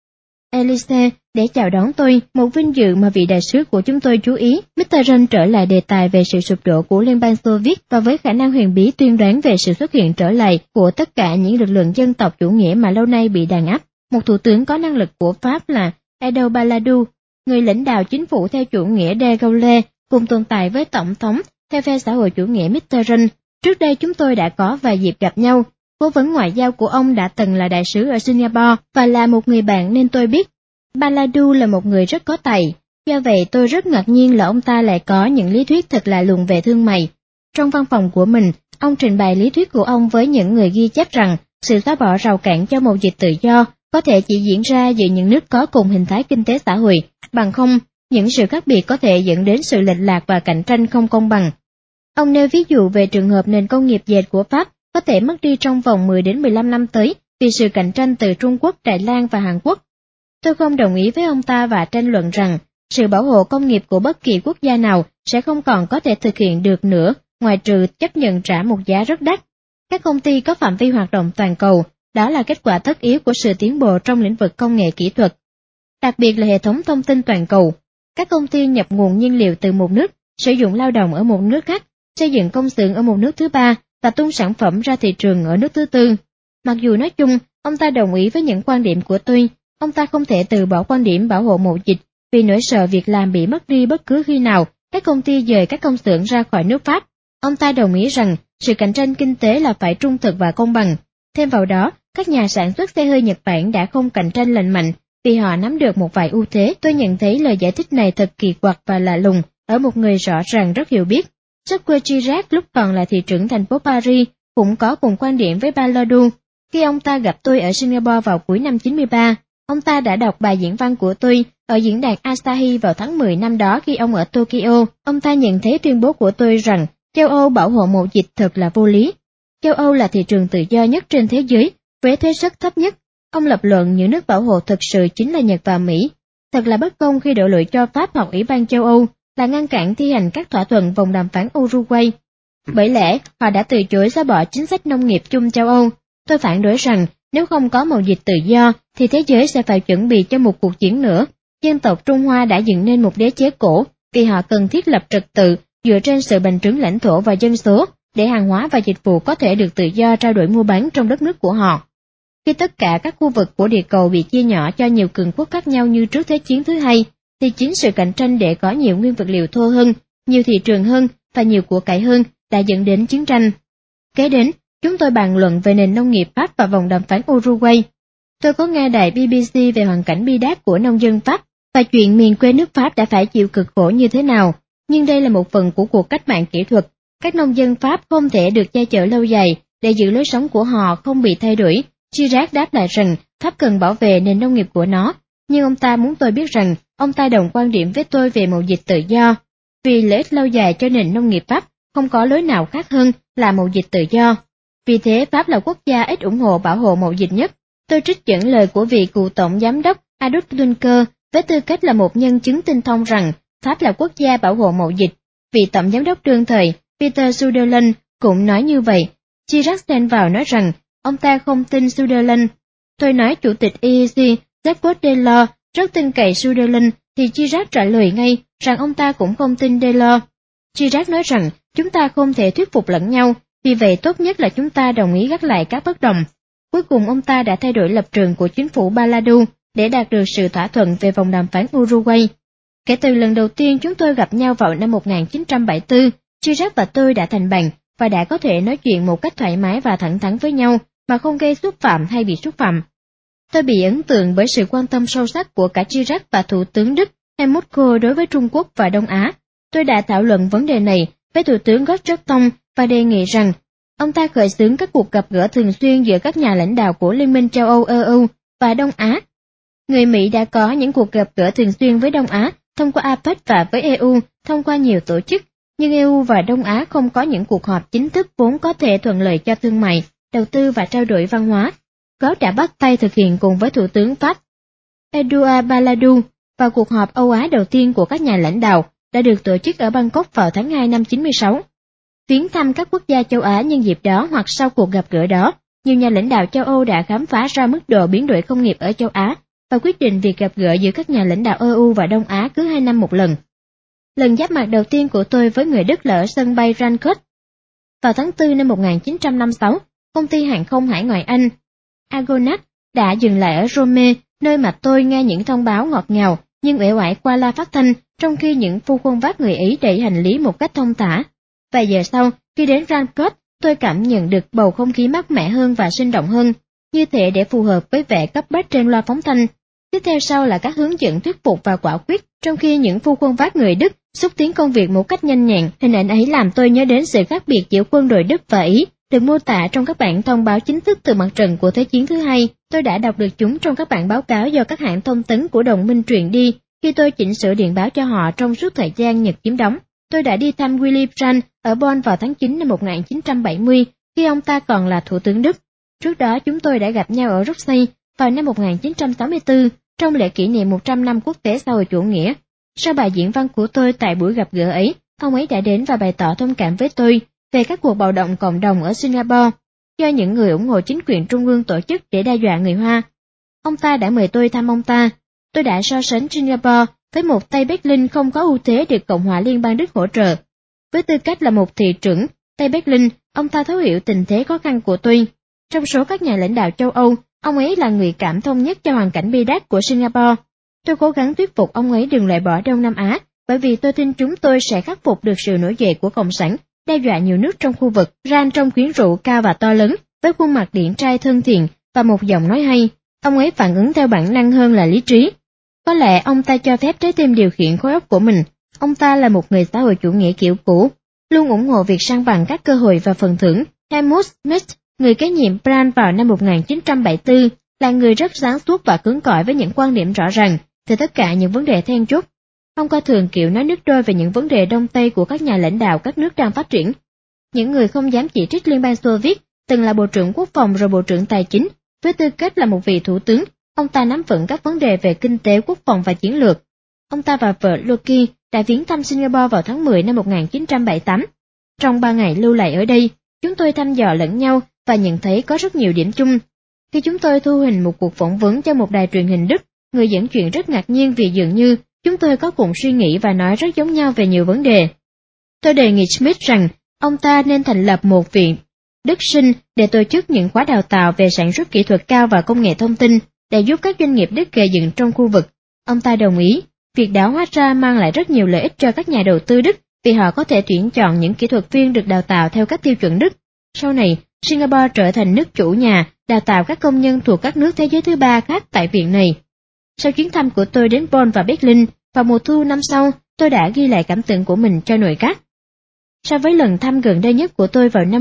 Élysée để chào đón tôi, một vinh dự mà vị đại sứ của chúng tôi chú ý. Mitterrand trở lại đề tài về sự sụp đổ của Liên bang Xô Viết và với khả năng huyền bí tuyên đoán về sự xuất hiện trở lại của tất cả những lực lượng dân tộc chủ nghĩa mà lâu nay bị đàn áp. Một thủ tướng có năng lực của Pháp là Edouard Balladur, người lãnh đạo chính phủ theo chủ nghĩa de Gaulle, cùng tồn tại với tổng thống theo phe xã hội chủ nghĩa Mitterrand. Trước đây chúng tôi đã có vài dịp gặp nhau. Cố vấn ngoại giao của ông đã từng là đại sứ ở Singapore và là một người bạn nên tôi biết. Balladur là một người rất có tài, do vậy tôi rất ngạc nhiên là ông ta lại có những lý thuyết thật lạ lùng về thương mại. Trong văn phòng của mình, ông trình bày lý thuyết của ông với những người ghi chép rằng sự xóa bỏ rào cản cho mậu dịch tự do có thể chỉ diễn ra giữa những nước có cùng hình thái kinh tế xã hội, bằng không, những sự khác biệt có thể dẫn đến sự lệch lạc và cạnh tranh không công bằng. Ông nêu ví dụ về trường hợp nền công nghiệp dệt của Pháp có thể mất đi trong vòng 10 đến 15 năm tới vì sự cạnh tranh từ Trung Quốc, Đài Loan và Hàn Quốc. Tôi không đồng ý với ông ta và tranh luận rằng sự bảo hộ công nghiệp của bất kỳ quốc gia nào sẽ không còn có thể thực hiện được nữa ngoài trừ chấp nhận trả một giá rất đắt. Các công ty có phạm vi hoạt động toàn cầu, đó là kết quả tất yếu của sự tiến bộ trong lĩnh vực công nghệ kỹ thuật, đặc biệt là hệ thống thông tin toàn cầu. Các công ty nhập nguồn nhiên liệu từ một nước, sử dụng lao động ở một nước khác, xây dựng công xưởng ở một nước thứ ba và tung sản phẩm ra thị trường ở nước thứ tư. Mặc dù nói chung, ông ta đồng ý với những quan điểm của tôi, ông ta không thể từ bỏ quan điểm bảo hộ mậu dịch vì nỗi sợ việc làm bị mất đi bất cứ khi nào các công ty dời các công xưởng ra khỏi nước Pháp. Ông ta đồng ý rằng sự cạnh tranh kinh tế là phải trung thực và công bằng. Thêm vào đó, các nhà sản xuất xe hơi Nhật Bản đã không cạnh tranh lành mạnh vì họ nắm được một vài ưu thế. Tôi nhận thấy lời giải thích này thật kỳ quặc và lạ lùng ở một người rõ ràng rất hiểu biết. Jacques Chirac lúc còn là thị trưởng thành phố Paris cũng có cùng quan điểm với Balladur. Khi ông ta gặp tôi ở Singapore vào cuối năm 93, ông ta đã đọc bài diễn văn của tôi ở diễn đàn Asahi vào tháng 10 năm đó khi ông ở Tokyo. Ông ta nhận thấy tuyên bố của tôi rằng châu Âu bảo hộ mậu dịch thật là vô lý. Châu Âu là thị trường tự do nhất trên thế giới, với thuế suất thấp nhất. Ông lập luận những nước bảo hộ thực sự chính là Nhật và Mỹ. Thật là bất công khi đổ lỗi cho Pháp hoặc Ủy ban châu Âu là ngăn cản thi hành các thỏa thuận vòng đàm phán Uruguay. Bởi lẽ, họ đã từ chối xóa bỏ chính sách nông nghiệp chung châu Âu. Tôi phản đối rằng nếu không có mậu dịch tự do, thì thế giới sẽ phải chuẩn bị cho một cuộc chiến nữa. Dân tộc Trung Hoa đã dựng nên một đế chế cổ vì họ cần thiết lập trật tự dựa trên sự bành trướng lãnh thổ và dân số để hàng hóa và dịch vụ có thể được tự do trao đổi mua bán trong đất nước của họ. Khi tất cả các khu vực của địa cầu bị chia nhỏ cho nhiều cường quốc khác nhau như trước Thế chiến thứ hai, thì chính sự cạnh tranh để có nhiều nguyên vật liệu thô hơn, nhiều thị trường hơn và nhiều của cải hơn đã dẫn đến chiến tranh. Kế đến, chúng tôi bàn luận về nền nông nghiệp Pháp và vòng đàm phán Uruguay. Tôi có nghe đài BBC về hoàn cảnh bi đát của nông dân Pháp và chuyện miền quê nước Pháp đã phải chịu cực khổ như thế nào. Nhưng đây là một phần của cuộc cách mạng kỹ thuật. Các nông dân Pháp không thể được che chở lâu dài để giữ lối sống của họ không bị thay đổi. Chirac đáp lại rằng Pháp cần bảo vệ nền nông nghiệp của nó. Nhưng ông ta muốn tôi biết rằng ông ta đồng quan điểm với tôi về mậu dịch tự do. Vì lợi ích lâu dài cho nền nông nghiệp Pháp, không có lối nào khác hơn là mậu dịch tự do. Vì thế Pháp là quốc gia ít ủng hộ bảo hộ mậu dịch nhất. Tôi trích dẫn lời của vị cựu tổng giám đốc Adolf Dunker với tư cách là một nhân chứng tinh thông rằng Pháp là quốc gia bảo hộ mậu dịch. Vị tổng giám đốc đương thời Peter Sutherland cũng nói như vậy. Chirac xen vào nói rằng ông ta không tin Sutherland. Tôi nói chủ tịch EEC Jacques Delors rất tin cậy Sutherland, thì Chirac trả lời ngay rằng ông ta cũng không tin Delors. Chirac nói rằng chúng ta không thể thuyết phục lẫn nhau, vì vậy tốt nhất là chúng ta đồng ý gác lại các bất đồng. Cuối cùng ông ta đã thay đổi lập trường của chính phủ Baladu để đạt được sự thỏa thuận về vòng đàm phán Uruguay. Kể từ lần đầu tiên chúng tôi gặp nhau vào năm 1974, Chirac và tôi đã thành bạn và đã có thể nói chuyện một cách thoải mái và thẳng thắn với nhau mà không gây xúc phạm hay bị xúc phạm. Tôi bị ấn tượng bởi sự quan tâm sâu sắc của cả Chirac và Thủ tướng Đức Helmut Kohl đối với Trung Quốc và Đông Á. Tôi đã thảo luận vấn đề này với Thủ tướng Gottschalk Tông và đề nghị rằng ông ta khởi xướng các cuộc gặp gỡ thường xuyên giữa các nhà lãnh đạo của Liên minh châu Âu EU và Đông Á. Người Mỹ đã có những cuộc gặp gỡ thường xuyên với Đông Á thông qua APEC và với EU thông qua nhiều tổ chức, nhưng EU và Đông Á không có những cuộc họp chính thức vốn có thể thuận lợi cho thương mại, đầu tư và trao đổi văn hóa. Gottschalk đã bắt tay thực hiện cùng với Thủ tướng Pháp Edouard Balladur vào cuộc họp Âu Á đầu tiên của các nhà lãnh đạo đã được tổ chức ở Bangkok vào tháng 2 năm 96. Viếng thăm các quốc gia châu Á nhân dịp đó hoặc sau cuộc gặp gỡ đó, nhiều nhà lãnh đạo châu Âu đã khám phá ra mức độ biến đổi công nghiệp ở châu Á và quyết định việc gặp gỡ giữa các nhà lãnh đạo EU và Đông Á cứ 2 năm một lần. Lần giáp mặt đầu tiên của tôi với người Đức là ở sân bay Frankfurt. Vào tháng 4 năm 1956, công ty hàng không hải ngoại Anh, Argonaut, đã dừng lại ở Rome, nơi mà tôi nghe những thông báo ngọt ngào nhưng uể oải qua loa phát thanh, trong khi những phu khuân vác người Ý đẩy hành lý một cách thông thả. Vài giờ sau, khi đến Frankfurt, tôi cảm nhận được bầu không khí mát mẻ hơn và sinh động hơn, như thể để phù hợp với vẻ cấp bách trên loa phóng thanh. Tiếp theo sau là các hướng dẫn thuyết phục và quả quyết, trong khi những phu khuân vác người Đức xúc tiến công việc một cách nhanh nhẹn. Hình ảnh ấy làm tôi nhớ đến sự khác biệt giữa quân đội Đức và Ý, được mô tả trong các bản thông báo chính thức từ mặt trận của Thế chiến thứ hai. Tôi đã đọc được chúng trong các bản báo cáo do các hãng thông tấn của đồng minh truyền đi, khi tôi chỉnh sửa điện báo cho họ trong suốt thời gian Nhật chiếm đóng. Tôi đã đi thăm Willy Brandt ở Bonn vào tháng 9 năm 1970, khi ông ta còn là Thủ tướng Đức. Trước đó chúng tôi đã gặp nhau ở Bruxelles vào năm 1964, trong lễ kỷ niệm 100 năm quốc tế xã hội chủ nghĩa. Sau bài diễn văn của tôi tại buổi gặp gỡ ấy, ông ấy đã đến và bày tỏ thông cảm với tôi về các cuộc bạo động cộng đồng ở Singapore do những người ủng hộ chính quyền trung ương tổ chức để đe dọa người Hoa. Ông ta đã mời tôi thăm ông ta. Tôi đã so sánh Singapore với một Tây Berlin không có ưu thế được Cộng hòa Liên bang Đức hỗ trợ. Với tư cách là một thị trưởng Tây Berlin, ông ta thấu hiểu tình thế khó khăn của tôi. Trong số các nhà lãnh đạo châu Âu, ông ấy là người cảm thông nhất cho hoàn cảnh bi đát của Singapore. Tôi cố gắng thuyết phục ông ấy đừng loại bỏ Đông Nam Á, bởi vì tôi tin chúng tôi sẽ khắc phục được sự nổi dậy của Cộng sản, đe dọa nhiều nước trong khu vực. Ran trong quyến rũ cao và to lớn, với khuôn mặt điển trai thân thiện và một giọng nói hay. Ông ấy phản ứng theo bản năng hơn là lý trí. Có lẽ ông ta cho phép trái tim điều khiển khối óc của mình. Ông ta là một người xã hội chủ nghĩa kiểu cũ, luôn ủng hộ việc san bằng các cơ hội và phần thưởng. Helmut Schmidt, người kế nhiệm Brandt vào năm 1974, là người rất sáng suốt và cứng cỏi với những quan điểm rõ ràng về tất cả những vấn đề then chốt. Ông coi thường kiểu nói nước đôi về những vấn đề Đông Tây của các nhà lãnh đạo các nước đang phát triển. Những người không dám chỉ trích Liên bang Xô Viết, từng là Bộ trưởng Quốc phòng rồi Bộ trưởng Tài chính, với tư cách là một vị thủ tướng, ông ta nắm vững các vấn đề về kinh tế, quốc phòng và chiến lược. Ông ta và vợ Loki đã viếng thăm Singapore vào tháng 10 năm 1978. Trong 3 ngày lưu lại ở đây, chúng tôi thăm dò lẫn nhau và nhận thấy có rất nhiều điểm chung. Khi chúng tôi thu hình một cuộc phỏng vấn cho một đài truyền hình Đức, người dẫn chuyện rất ngạc nhiên vì dường như chúng tôi có cùng suy nghĩ và nói rất giống nhau về nhiều vấn đề. Tôi đề nghị Schmidt rằng ông ta nên thành lập một viện Đức Sinh để tổ chức những khóa đào tạo về sản xuất kỹ thuật cao và công nghệ thông tin để giúp các doanh nghiệp Đức gây dựng trong khu vực. Ông ta đồng ý, việc đó hóa ra mang lại rất nhiều lợi ích cho các nhà đầu tư Đức vì họ có thể tuyển chọn những kỹ thuật viên được đào tạo theo các tiêu chuẩn Đức. Sau này, Singapore trở thành nước chủ nhà đào tạo các công nhân thuộc các nước thế giới thứ ba khác tại viện này. Sau chuyến thăm của tôi đến Bonn và Berlin, vào mùa thu năm sau, tôi đã ghi lại cảm tưởng của mình cho nội các. So với lần thăm gần đây nhất của tôi vào năm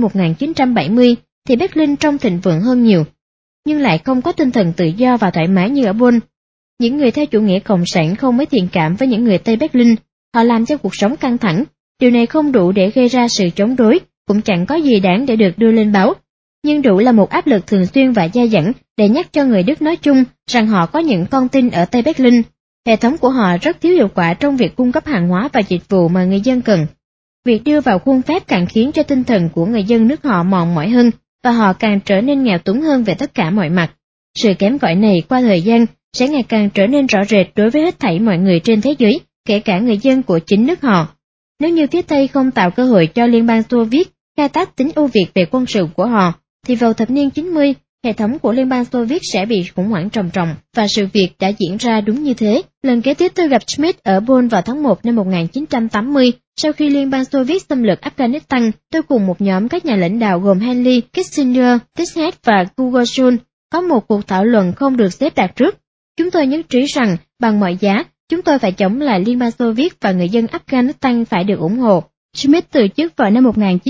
1970, thì Berlin trông thịnh vượng hơn nhiều, nhưng lại không có tinh thần tự do và thoải mái như ở Bonn. Những người theo chủ nghĩa cộng sản không mấy thiện cảm với những người Tây Berlin, họ làm cho cuộc sống căng thẳng. Điều này không đủ để gây ra sự chống đối, cũng chẳng có gì đáng để được đưa lên báo, nhưng đủ là một áp lực thường xuyên và dai dẳng để nhắc cho người Đức nói chung rằng họ có những con tin ở Tây Berlin. Hệ thống của họ rất thiếu hiệu quả trong việc cung cấp hàng hóa và dịch vụ mà người dân cần. Việc đưa vào khuôn phép càng khiến cho tinh thần của người dân nước họ mòn mỏi hơn và họ càng trở nên nghèo túng hơn về tất cả mọi mặt. Sự kém cỏi này qua thời gian sẽ ngày càng trở nên rõ rệt đối với hết thảy mọi người trên thế giới, kể cả người dân của chính nước họ. Nếu như phía Tây không tạo cơ hội cho Liên bang Xô Viết khai thác tính ưu việt về quân sự của họ, thì vào thập niên 90, hệ thống của Liên bang Xô Viết sẽ bị khủng hoảng trầm trọng, và sự việc đã diễn ra đúng như thế. Lần kế tiếp tôi gặp Schmidt ở Bonn vào tháng 1 năm 1980, sau khi Liên bang Xô Viết xâm lược Afghanistan, tôi cùng một nhóm các nhà lãnh đạo gồm Henry Kissinger, Tishet và Gorbachev có một cuộc thảo luận không được xếp đặt trước. Chúng tôi nhất trí rằng, bằng mọi giá, chúng tôi phải chống lại Liên bang Xô Viết và người dân Afghanistan phải được ủng hộ. Schmidt từ chức vào năm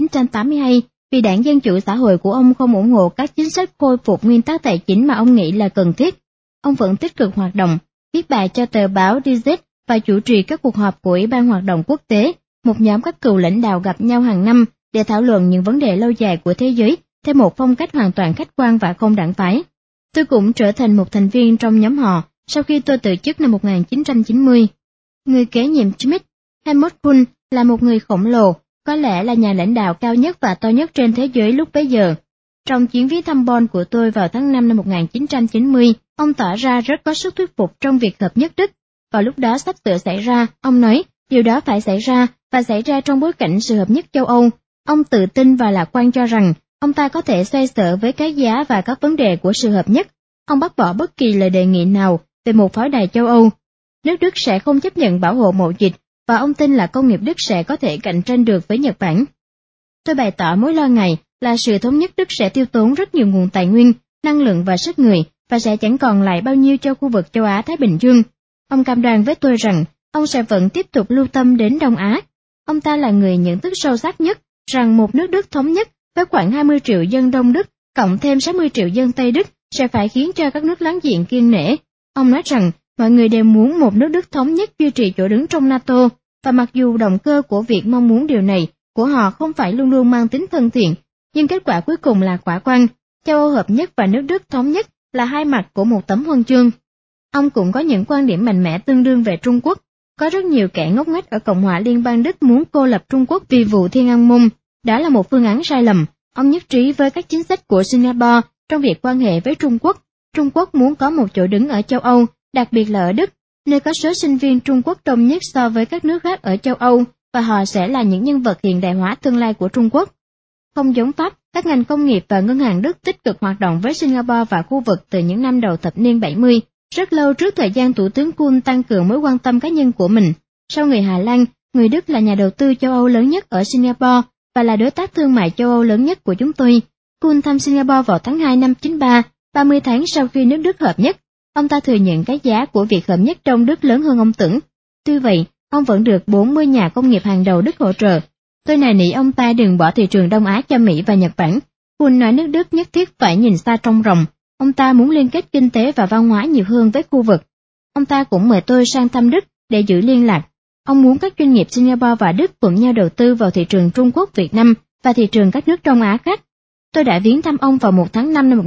1982 vì Đảng Dân Chủ Xã hội của ông không ủng hộ các chính sách khôi phục nguyên tắc tài chính mà ông nghĩ là cần thiết. Ông vẫn tích cực hoạt động, viết bài cho tờ báo Die Zeit và chủ trì các cuộc họp của Ủy ban Hoạt động Quốc tế, một nhóm các cựu lãnh đạo gặp nhau hàng năm để thảo luận những vấn đề lâu dài của thế giới theo một phong cách hoàn toàn khách quan và không đảng phái. Tôi cũng trở thành một thành viên trong nhóm họ sau khi tôi từ chức năm 1990. Người kế nhiệm Schmidt, Helmut Kohl, là một người khổng lồ, có lẽ là nhà lãnh đạo cao nhất và to nhất trên thế giới lúc bấy giờ. Trong chuyến viếng thăm Bonn của tôi vào tháng 5 năm 1990, ông tỏ ra rất có sức thuyết phục trong việc hợp nhất Đức. Vào lúc đó sắp sửa xảy ra, ông nói, điều đó phải xảy ra và xảy ra trong bối cảnh sự hợp nhất châu Âu. Ông tự tin và lạc quan cho rằng ông ta có thể xoay sở với cái giá và các vấn đề của sự hợp nhất. Ông bác bỏ bất kỳ lời đề nghị nào về một pháo đài châu Âu. Nước Đức sẽ không chấp nhận bảo hộ mậu dịch, và ông tin là công nghiệp Đức sẽ có thể cạnh tranh được với Nhật Bản. Tôi bày tỏ mối lo ngại là sự thống nhất Đức sẽ tiêu tốn rất nhiều nguồn tài nguyên, năng lượng và sức người, và sẽ chẳng còn lại bao nhiêu cho khu vực châu Á-Thái Bình Dương. Ông cam đoan với tôi rằng ông sẽ vẫn tiếp tục lưu tâm đến Đông Á. Ông ta là người nhận thức sâu sắc nhất rằng một nước Đức thống nhất với khoảng 20 triệu dân Đông Đức cộng thêm 60 triệu dân Tây Đức sẽ phải khiến cho các nước láng giềng kiêng nể. Ông nói rằng mọi người đều muốn một nước Đức thống nhất duy trì chỗ đứng trong NATO, và mặc dù động cơ của việc mong muốn điều này của họ không phải luôn luôn mang tính thân thiện, nhưng kết quả cuối cùng là khả quan. Châu Âu hợp nhất và nước Đức thống nhất là hai mặt của một tấm huân chương. Ông cũng có những quan điểm mạnh mẽ tương đương về Trung Quốc. Có rất nhiều kẻ ngốc nghếch ở Cộng hòa Liên bang Đức muốn cô lập Trung Quốc vì vụ Thiên An Môn. Đó là một phương án sai lầm. Ông nhất trí với các chính sách của Singapore trong việc quan hệ với Trung Quốc. Trung Quốc muốn có một chỗ đứng ở châu Âu, đặc biệt là ở Đức, nơi có số sinh viên Trung Quốc đông nhất so với các nước khác ở châu Âu, và họ sẽ là những nhân vật hiện đại hóa tương lai của Trung Quốc. Không giống Pháp, các ngành công nghiệp và ngân hàng Đức tích cực hoạt động với Singapore và khu vực từ những năm đầu thập niên 70, rất lâu trước thời gian Thủ tướng Kohl tăng cường mối quan tâm cá nhân của mình. Sau người Hà Lan, người Đức là nhà đầu tư châu Âu lớn nhất ở Singapore và là đối tác thương mại châu Âu lớn nhất của chúng tôi. Kohl thăm Singapore vào tháng 2 năm 93, 30 tháng sau khi nước Đức hợp nhất. Ông ta thừa nhận cái giá của việc hợp nhất trong Đức lớn hơn ông tưởng. Tuy vậy, ông vẫn được 40 nhà công nghiệp hàng đầu Đức hỗ trợ. Tôi nài nỉ ông ta đừng bỏ thị trường Đông Á cho Mỹ và Nhật Bản. Kohl nói nước Đức nhất thiết phải nhìn xa trông rộng. Ông ta muốn liên kết kinh tế và văn hóa nhiều hơn với khu vực. Ông ta cũng mời tôi sang thăm Đức để giữ liên lạc. Ông muốn các doanh nghiệp Singapore và Đức cùng nhau đầu tư vào thị trường Trung Quốc, Việt Nam và thị trường các nước Đông Á khác. Tôi đã viếng thăm ông vào 1 tháng 5 năm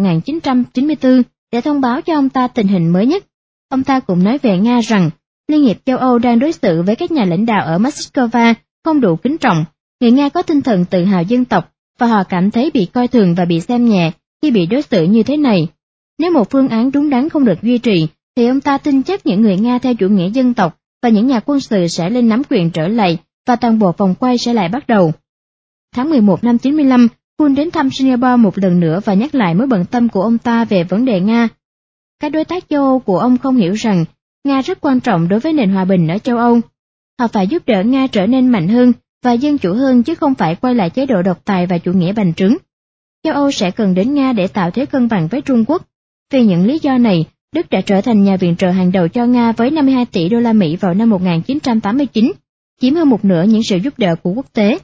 1994 để thông báo cho ông ta tình hình mới nhất. Ông ta cũng nói về Nga rằng Liên hiệp châu Âu đang đối xử với các nhà lãnh đạo ở Moscow không đủ kính trọng. Người Nga có tinh thần tự hào dân tộc và họ cảm thấy bị coi thường và bị xem nhẹ khi bị đối xử như thế này. Nếu một phương án đúng đắn không được duy trì, thì ông ta tin chắc những người Nga theo chủ nghĩa dân tộc và những nhà quân sự sẽ lên nắm quyền trở lại và toàn bộ vòng quay sẽ lại bắt đầu. Tháng 11 năm 95, Kuhn đến thăm Singapore một lần nữa và nhắc lại mối bận tâm của ông ta về vấn đề Nga. Các đối tác châu Âu của ông không hiểu rằng Nga rất quan trọng đối với nền hòa bình ở châu Âu. Họ phải giúp đỡ Nga trở nên mạnh hơn và dân chủ hơn chứ không phải quay lại chế độ độc tài và chủ nghĩa bành trướng. Châu Âu sẽ cần đến Nga để tạo thế cân bằng với Trung Quốc. Vì những lý do này, Đức đã trở thành nhà viện trợ hàng đầu cho Nga với 52 tỷ đô la Mỹ vào năm 1989, chiếm hơn một nửa những sự giúp đỡ của quốc tế.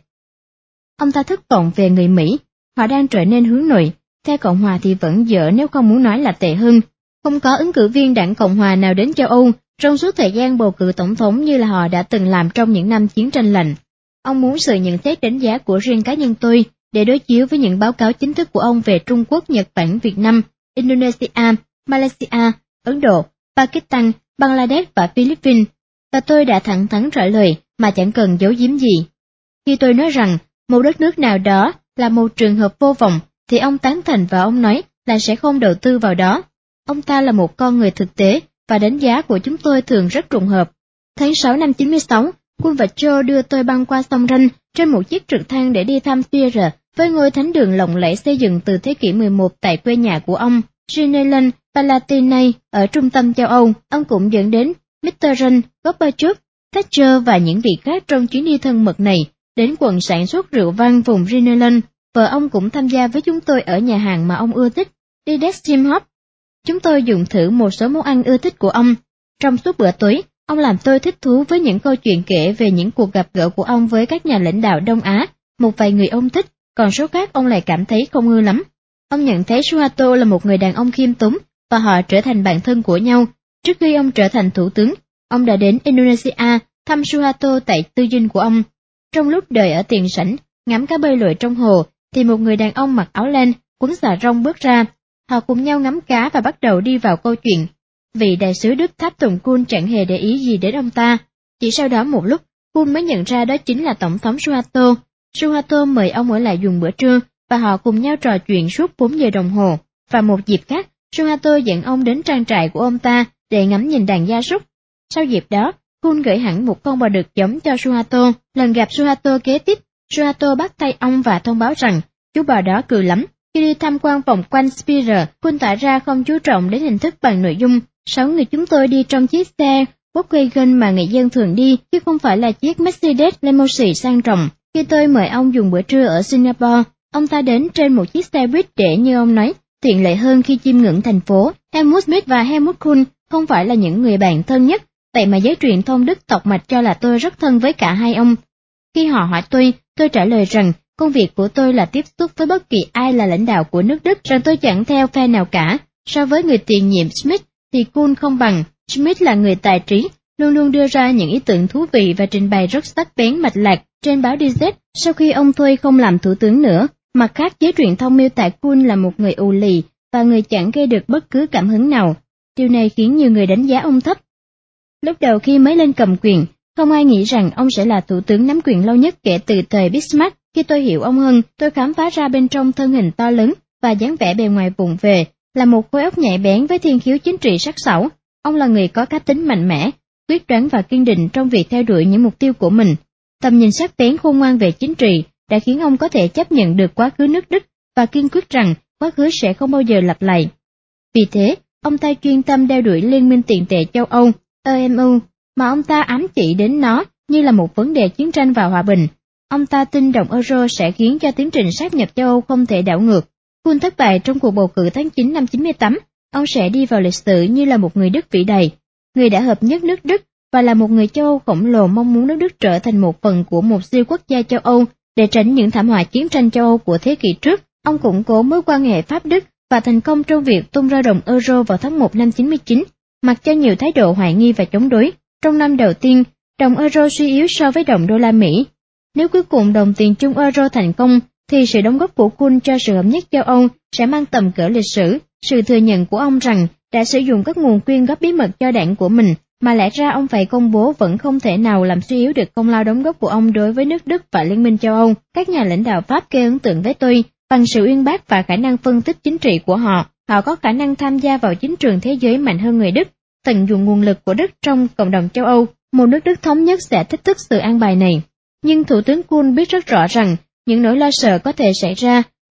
Ông ta thất vọng về người Mỹ, họ đang trở nên hướng nội, theo Cộng hòa thì vẫn dở nếu không muốn nói là tệ hơn. Không có ứng cử viên đảng Cộng hòa nào đến châu Âu trong suốt thời gian bầu cử tổng thống như là họ đã từng làm trong những năm chiến tranh lạnh. Ông muốn sự nhận xét đánh giá của riêng cá nhân tôi để đối chiếu với những báo cáo chính thức của ông về Trung Quốc, Nhật Bản, Việt Nam, Indonesia, Malaysia, Ấn Độ, Pakistan, Bangladesh và Philippines. Và tôi đã thẳng thắn trả lời mà chẳng cần giấu giếm gì. Khi tôi nói rằng một đất nước nào đó là một trường hợp vô vọng, thì ông tán thành và ông nói là sẽ không đầu tư vào đó. Ông ta là một con người thực tế và đánh giá của chúng tôi thường rất trùng hợp. Tháng 6 năm 96, Kuhn và Joe đưa tôi băng qua sông Ranh trên một chiếc trực thăng để đi thăm Tyre với ngôi thánh đường lộng lẫy xây dựng từ thế kỷ 11 tại quê nhà của ông, Ginelan Palatinate ở trung tâm châu Âu. Ông cũng dẫn đến Mitterrand, Gorbachev, Thatcher và những vị khác trong chuyến đi thân mật này đến quận sản xuất rượu vang vùng Ginelan. Vợ ông cũng tham gia với chúng tôi ở nhà hàng mà ông ưa thích, đi Destimhop. Chúng tôi dùng thử một số món ăn ưa thích của ông. Trong suốt bữa tối, ông làm tôi thích thú với những câu chuyện kể về những cuộc gặp gỡ của ông với các nhà lãnh đạo Đông Á. Một vài người ông thích, còn số khác ông lại cảm thấy không ưa lắm. Ông nhận thấy Suharto là một người đàn ông khiêm tốn và họ trở thành bạn thân của nhau. Trước khi ông trở thành thủ tướng, ông đã đến Indonesia thăm Suharto tại tư dinh của ông. Trong lúc đợi ở tiền sảnh, ngắm cá bơi lội trong hồ, thì một người đàn ông mặc áo len, quấn xà rông bước ra. Họ cùng nhau ngắm cá và bắt đầu đi vào câu chuyện. Vị đại sứ Đức tháp tùng Kuhn chẳng hề để ý gì đến ông ta. Chỉ sau đó một lúc, Kuhn mới nhận ra đó chính là Tổng thống Suharto. Suharto mời ông ở lại dùng bữa trưa và họ cùng nhau trò chuyện suốt 4 giờ đồng hồ. Và một dịp khác, Suharto dẫn ông đến trang trại của ông ta để ngắm nhìn đàn gia súc. Sau dịp đó, Kuhn gửi hẳn một con bò đực giống cho Suharto. Lần gặp Suharto kế tiếp, Suharto bắt tay ông và thông báo rằng chú bò đó cười lắm. Khi đi tham quan vòng quanh Spire, Kuhn tỏ ra không chú trọng đến hình thức bằng nội dung. 6 người chúng tôi đi trong chiếc xe Volkswagen mà người dân thường đi, chứ không phải là chiếc Mercedes limousine sang trọng. Khi tôi mời ông dùng bữa trưa ở Singapore, ông ta đến trên một chiếc xe buýt để, như ông nói, tiện lợi hơn khi chiêm ngưỡng thành phố. Helmut Schmidt và Helmut Kohl không phải là những người bạn thân nhất, vậy mà giới truyền thông Đức tộc mạch cho là tôi rất thân với cả hai ông. Khi họ hỏi tôi trả lời rằng công việc của tôi là tiếp xúc với bất kỳ ai là lãnh đạo của nước Đức, rằng tôi chẳng theo phe nào cả. So với người tiền nhiệm Schmidt thì Kuhn không bằng. Schmidt là người tài trí, luôn luôn đưa ra những ý tưởng thú vị và trình bày rất sắc bén mạch lạc trên báo Die Zeit sau khi ông thôi không làm thủ tướng nữa. Mặt khác, giới truyền thông miêu tả Kuhn là một người ù lì và người chẳng gây được bất cứ cảm hứng nào. Điều này khiến nhiều người đánh giá ông thấp. Lúc đầu khi mới lên cầm quyền, không ai nghĩ rằng ông sẽ là thủ tướng nắm quyền lâu nhất kể từ thời Bismarck. Khi tôi hiểu ông hơn, tôi khám phá ra bên trong thân hình to lớn và dáng vẻ bề ngoài vụng về là một khối óc nhạy bén với thiên khiếu chính trị sắc sảo. Ông là người có cá tính mạnh mẽ, quyết đoán và kiên định trong việc theo đuổi những mục tiêu của mình. Tầm nhìn sắc bén khôn ngoan về chính trị đã khiến ông có thể chấp nhận được quá khứ nước Đức và kiên quyết rằng quá khứ sẽ không bao giờ lặp lại. Vì thế, ông ta chuyên tâm đeo đuổi Liên minh tiền tệ châu Âu, EMU, mà ông ta ám chỉ đến nó như là một vấn đề chiến tranh và hòa bình. Ông ta tin đồng euro sẽ khiến cho tiến trình sáp nhập châu Âu không thể đảo ngược. Kuhn thất bại trong cuộc bầu cử tháng 9 năm 98, ông sẽ đi vào lịch sử như là một người Đức vĩ đại, người đã hợp nhất nước Đức và là một người châu Âu khổng lồ mong muốn nước Đức trở thành một phần của một siêu quốc gia châu Âu để tránh những thảm họa chiến tranh châu Âu của thế kỷ trước. Ông củng cố mối quan hệ Pháp-Đức và thành công trong việc tung ra đồng euro vào tháng 1 năm 99, mặc cho nhiều thái độ hoài nghi và chống đối. Trong năm đầu tiên, đồng euro suy yếu so với đồng đô la Mỹ. Nếu cuối cùng đồng tiền chung euro thành công, thì sự đóng góp của Kuhn cho sự hợp nhất châu Âu sẽ mang tầm cỡ lịch sử. Sự thừa nhận của ông rằng đã sử dụng các nguồn quyên góp bí mật cho đảng của mình, mà lẽ ra ông phải công bố, vẫn không thể nào làm suy yếu được công lao đóng góp của ông đối với nước Đức và Liên minh châu Âu. Các nhà lãnh đạo Pháp gây ấn tượng với tôi bằng sự uyên bác và khả năng phân tích chính trị của họ. Họ có khả năng tham gia vào chính trường thế giới mạnh hơn người Đức, tận dụng nguồn lực của Đức trong cộng đồng châu Âu. Một nước Đức thống nhất sẽ thách thức sự an bài này. Nhưng Thủ tướng Kuhn biết rất rõ rằng những nỗi lo sợ có thể xảy ra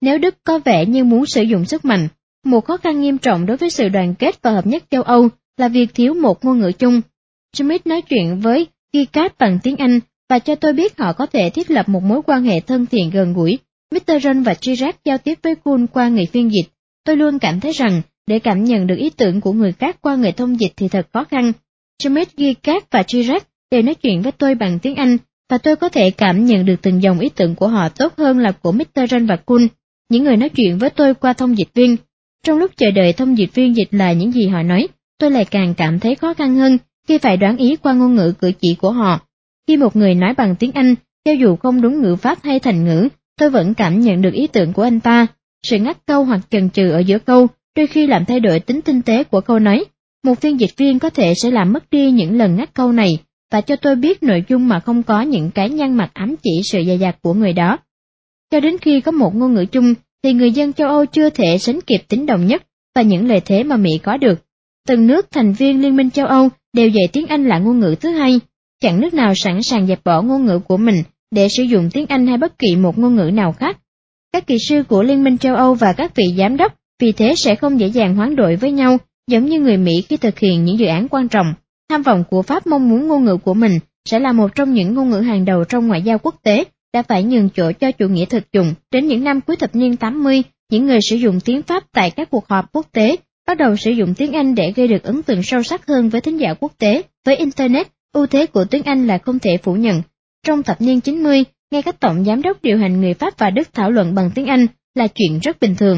Nếu Đức có vẻ như muốn sử dụng sức mạnh, một khó khăn nghiêm trọng đối với sự đoàn kết và hợp nhất châu Âu là việc thiếu một ngôn ngữ chung. Smith nói chuyện với Gikat bằng tiếng Anh và cho tôi biết họ có thể thiết lập một mối quan hệ thân thiện gần gũi. Mitterrand và Chirac giao tiếp với Kohl qua người phiên dịch. Tôi luôn cảm thấy rằng để cảm nhận được ý tưởng của người khác qua người thông dịch thì thật khó khăn. Smith, Gikat và Chirac đều nói chuyện với tôi bằng tiếng Anh và tôi có thể cảm nhận được từng dòng ý tưởng của họ tốt hơn là của Mitterrand và Kohl, những người nói chuyện với tôi qua thông dịch viên. Trong lúc chờ đợi thông dịch viên dịch lại những gì họ nói, tôi lại càng cảm thấy khó khăn hơn khi phải đoán ý qua ngôn ngữ cử chỉ của họ. Khi một người nói bằng tiếng Anh, cho dù không đúng ngữ pháp hay thành ngữ, tôi vẫn cảm nhận được ý tưởng của anh ta. Sự ngắt câu hoặc chần chừ ở giữa câu đôi khi làm thay đổi tính tinh tế của câu nói. Một phiên dịch viên có thể sẽ làm mất đi những lần ngắt câu này và cho tôi biết nội dung mà không có những cái nhăn mặt ám chỉ sự dè dặt của người đó. Cho đến khi có một ngôn ngữ chung, thì người dân châu Âu chưa thể sánh kịp tính đồng nhất và những lợi thế mà Mỹ có được. Từng nước thành viên Liên minh châu Âu đều dạy tiếng Anh là ngôn ngữ thứ hai. Chẳng nước nào sẵn sàng dẹp bỏ ngôn ngữ của mình để sử dụng tiếng Anh hay bất kỳ một ngôn ngữ nào khác. Các kỹ sư của Liên minh châu Âu và các vị giám đốc vì thế sẽ không dễ dàng hoán đổi với nhau, giống như người Mỹ khi thực hiện những dự án quan trọng. Tham vọng của Pháp mong muốn ngôn ngữ của mình sẽ là một trong những ngôn ngữ hàng đầu trong ngoại giao quốc tế, đã phải nhường chỗ cho chủ nghĩa thực dụng. Đến những năm cuối thập niên 80, những người sử dụng tiếng Pháp tại các cuộc họp quốc tế bắt đầu sử dụng tiếng Anh để gây được ấn tượng sâu sắc hơn với thính giả quốc tế. Với Internet, ưu thế của tiếng Anh là không thể phủ nhận. Trong thập niên 90, ngay các tổng giám đốc điều hành người Pháp và Đức thảo luận bằng tiếng Anh là chuyện rất bình thường.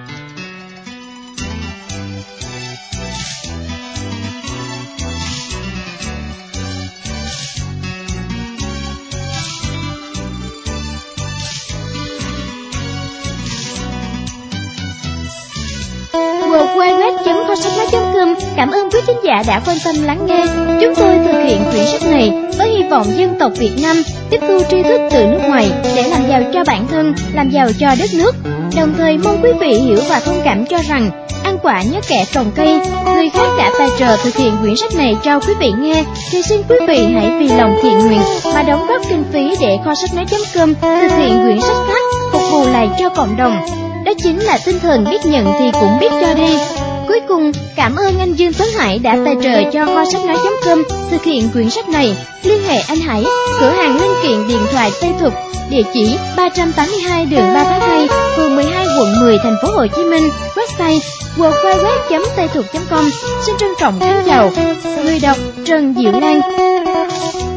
worldwideweb.kho-sách-nói.com. Cảm ơn quý thính giả đã quan tâm lắng nghe. Chúng tôi thực hiện quyển sách này với hy vọng dân tộc Việt Nam tiếp thu tri thức từ nước ngoài để làm giàu cho bản thân, làm giàu cho đất nước. Đồng thời mong quý vị hiểu và thông cảm cho rằng ăn quả nhớ kẻ trồng cây. Người khác đã tài trợ thực hiện quyển sách này cho quý vị nghe, thì xin quý vị hãy vì lòng thiện nguyện mà đóng góp kinh phí để kho-sách-nói.com thực hiện quyển sách khác, phục vụ lại cho cộng đồng. Đó chính là tinh thần biết nhận thì cũng biết cho đi. Cuối cùng, cảm ơn anh Dương Tuấn Hải đã tài trợ cho kho-sách-nói.com thực hiện quyển sách này. Liên hệ anh Hải, cửa hàng linh kiện điện thoại Tây Thục, địa chỉ 382 đường 3 tháng 2, phường 12, quận 10, thành phố Hồ Chí Minh. Website worldwideweb.taythục.com. Xin trân trọng kính chào. Người đọc Trần Diệu Lan.